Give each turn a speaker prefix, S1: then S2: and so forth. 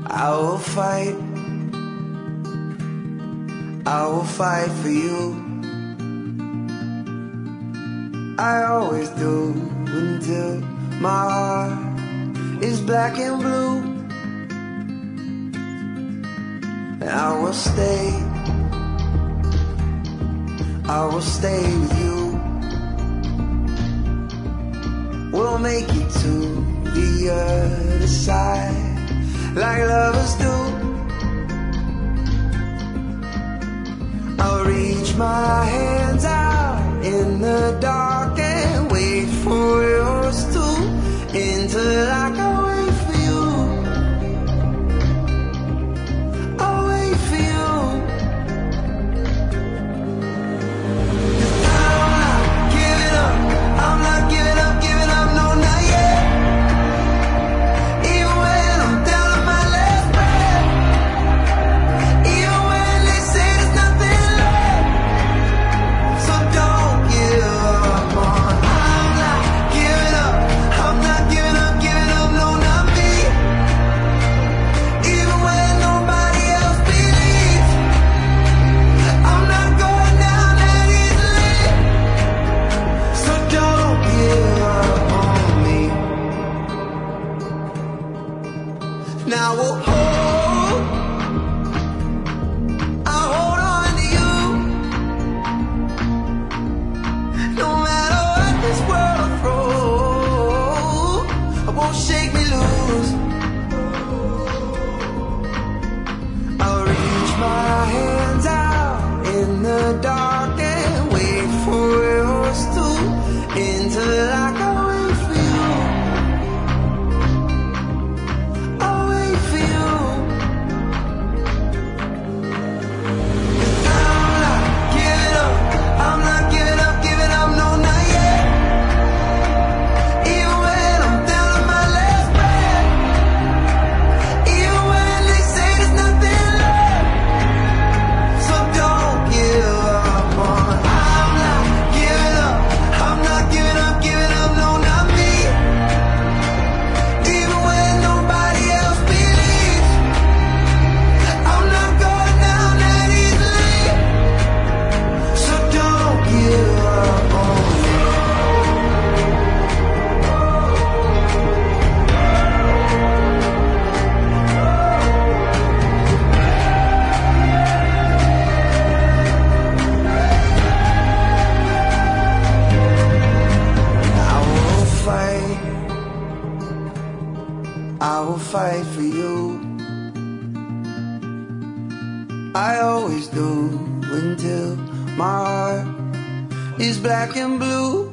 S1: I will fight for you. I always do until my heart is black and blue. And I will stay with you. We'll make it to the other side like lovers do. I'll reach my hands out in the dark and wait for yours to until I can wait for you. I'll wait for you. 'Cause I'm not giving up. I'm not giving up, no, not yet. Even when I'm down on my last breath, even when they say there's nothing left, so don't give up on. I'm not giving up. I'm not giving up, no, not me. Even when nobody else believes, I'm not going down that easily. So don't give up on me. Now I'll hold on to you. No matter what this world throws, it won't shake me loose. I'll reach my hands out in the dark and wait for yours to until I can wait for you. I'll wait for you. 'Cause I'm not giving up. I'm not giving up, no, not yet. Even when I'm down on my last breath, even when they say there's nothing left, so don't give up on. I'm not giving up. I'm not giving up, no, not me. Even when nobody else believes, I'm not going down that easily. So don't give up on me. I will fight for you. I always do until my heart is black and blue.